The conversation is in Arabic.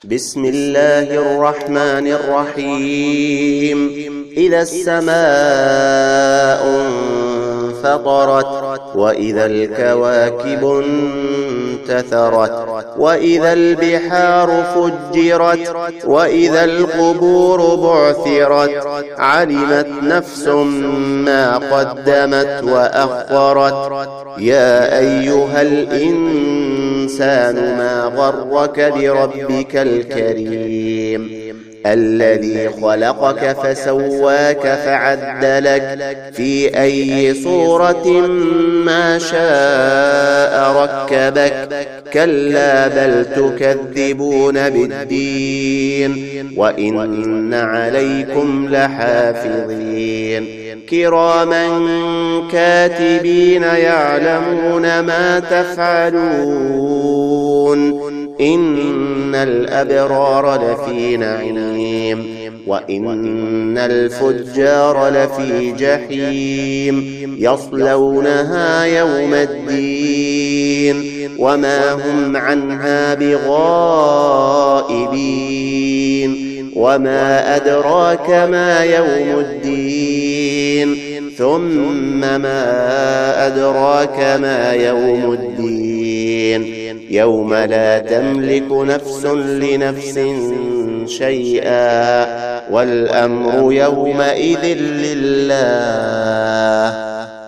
بسم الله الرحمن الرحيم. إذا السماء انفطرت وإذا الكواكب انتثرت وإذا البحار فجرت وإذا القبور بعثرت علمت نفس ما قدمت وأخرت. يا أيها الإنسان ما غرك بربك الكريم الذي خلقك فسواك فعدلك في أي صورة ما شاء ركبك. كلا بل تكذبون بالدين وإن عليكم لحافظين كراما كاتبين يعلمون ما تفعلون. إن الأبرار لفي نعيم وإن الفجار لفي جحيم يصلونها يوم الدين وما هم عنها بغائبين. وما أدراك ما يوم الدين ثم ما أدراك ما يوم الدين يوم لا تملك نفس لنفس شيئا والأمر يومئذ لله.